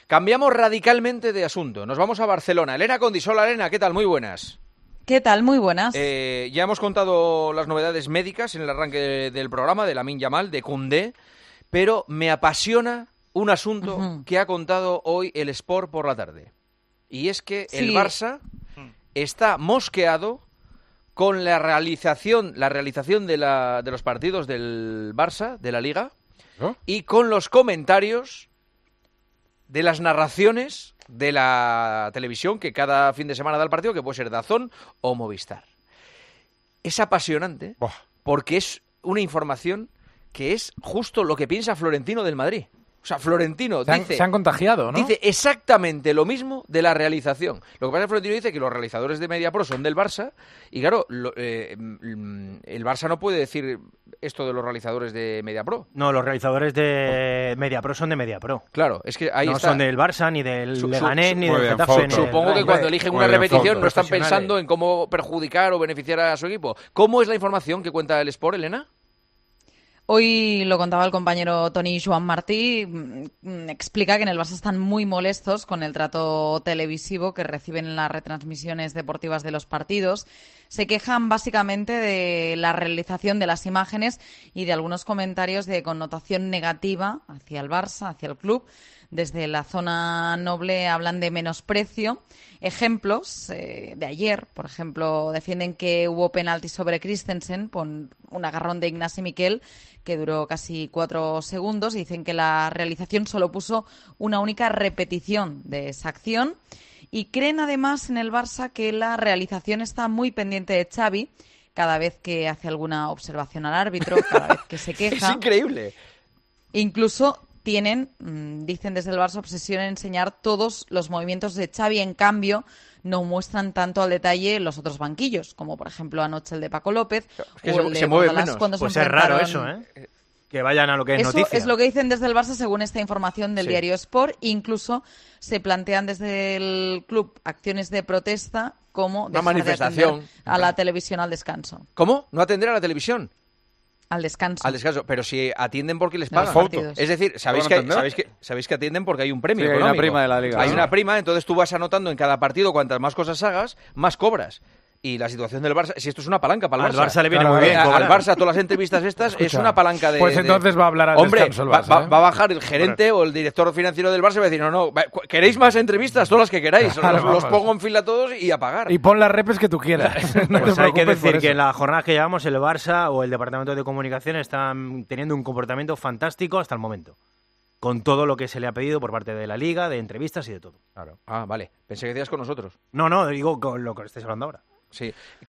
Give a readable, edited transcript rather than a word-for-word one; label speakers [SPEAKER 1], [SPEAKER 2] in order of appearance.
[SPEAKER 1] Cambiamos radicalmente de asunto. Nos vamos a Barcelona. Elena Condisola. Elena, ¿qué tal? Muy buenas.
[SPEAKER 2] ¿Qué tal? Muy buenas.
[SPEAKER 1] Ya hemos contado las novedades médicas en el arranque del programa de Lamine Yamal, de Koundé, pero me apasiona un asunto que ha contado hoy el Sport por la tarde. Y es que el Barça está mosqueado con la realización de los partidos del Barça, de la Liga, y con los comentarios de las narraciones de la televisión que cada fin de semana da el partido, que puede ser DAZN o Movistar. Es apasionante porque es una información que es justo lo que piensa Florentino del Madrid. O sea, Florentino
[SPEAKER 3] se han contagiado, ¿no?
[SPEAKER 1] Dice exactamente lo mismo de la realización. Lo que pasa es que Florentino dice que los realizadores de MediaPro son del Barça y claro, el Barça no puede decir esto de los realizadores de MediaPro.
[SPEAKER 4] No, los realizadores de MediaPro son de MediaPro.
[SPEAKER 1] Claro, es que ahí
[SPEAKER 4] no
[SPEAKER 1] está.
[SPEAKER 4] son del Barça, ni del Leganés, ni del
[SPEAKER 1] Getafe. Supongo que cuando eligen una repetición no están pensando en cómo perjudicar o beneficiar a su equipo. ¿Cómo es la información que cuenta el Sport, Elena?
[SPEAKER 2] Hoy lo contaba el compañero Toni Joan Martí, explica que en el Barça están muy molestos con el trato televisivo que reciben en las retransmisiones deportivas de los partidos. Se quejan básicamente de la realización de las imágenes y de algunos comentarios de connotación negativa hacia el Barça, hacia el club. Desde la zona noble hablan de menosprecio. Ejemplos de ayer, por ejemplo, defienden que hubo penalti sobre Christensen por un agarrón de Ignasi Miquel que duró casi 4 segundos. Dicen que la realización solo puso una única repetición de esa acción. Y creen además en el Barça que la realización está muy pendiente de Xavi cada vez que hace alguna observación al árbitro, cada vez que se queja.
[SPEAKER 1] Es increíble.
[SPEAKER 2] Incluso tienen, dicen desde el Barça, obsesión en enseñar todos los movimientos de Xavi. En cambio, no muestran tanto al detalle los otros banquillos, como por ejemplo anoche el de Paco López
[SPEAKER 1] es que
[SPEAKER 2] o el de
[SPEAKER 1] se mueve
[SPEAKER 2] Bordalás
[SPEAKER 1] menos.
[SPEAKER 2] cuando
[SPEAKER 4] Pues
[SPEAKER 2] se
[SPEAKER 4] es raro
[SPEAKER 2] enfrentaron.
[SPEAKER 4] eso, ¿eh? Que vayan a lo que es
[SPEAKER 2] Eso
[SPEAKER 4] noticia.
[SPEAKER 2] es lo que dicen desde el Barça según esta información del diario Sport. Incluso se plantean desde el club acciones de protesta como
[SPEAKER 1] una
[SPEAKER 2] dejar
[SPEAKER 1] manifestación
[SPEAKER 2] de atender a la televisión al descanso.
[SPEAKER 1] ¿Cómo? ¿No atender a la televisión?
[SPEAKER 2] Al descanso.
[SPEAKER 1] Al descanso, pero si atienden porque les
[SPEAKER 2] De los
[SPEAKER 1] pagan.
[SPEAKER 2] partidos.
[SPEAKER 1] Es decir, ¿sabéis que atienden porque hay un premio
[SPEAKER 3] Sí, hay
[SPEAKER 1] económico?
[SPEAKER 3] una prima de la Liga.
[SPEAKER 1] Hay
[SPEAKER 3] ¿no?
[SPEAKER 1] una prima, entonces tú vas anotando en cada partido cuantas más cosas hagas, más cobras. Y la situación del Barça, si esto es una palanca para el
[SPEAKER 4] Al Barça le viene
[SPEAKER 3] Claro,
[SPEAKER 4] muy bien.
[SPEAKER 1] Al
[SPEAKER 4] cobrar.
[SPEAKER 1] Barça, todas las entrevistas estas, es una palanca de...
[SPEAKER 3] Pues entonces va a hablar al
[SPEAKER 1] Hombre,
[SPEAKER 3] descanso el Barça,
[SPEAKER 1] va a
[SPEAKER 3] ¿eh?
[SPEAKER 1] bajar el gerente o el director financiero del Barça y va a decir, no, ¿queréis más entrevistas? Todas las que queráis.
[SPEAKER 3] Claro,
[SPEAKER 1] los
[SPEAKER 3] vamos.
[SPEAKER 1] pongo en fila todos y a pagar.
[SPEAKER 3] Y pon las repes que tú quieras. No te
[SPEAKER 4] Pues hay que
[SPEAKER 3] preocupes por
[SPEAKER 4] decir que
[SPEAKER 3] eso.
[SPEAKER 4] en la jornada que llevamos el Barça o el Departamento de Comunicación están teniendo un comportamiento fantástico hasta el momento. Con todo lo que se le ha pedido por parte de la Liga, de entrevistas y de todo.
[SPEAKER 1] Claro. Ah, vale. Pensé que decías con nosotros.
[SPEAKER 4] No, digo con lo que estáis hablando ahora.
[SPEAKER 1] Sí.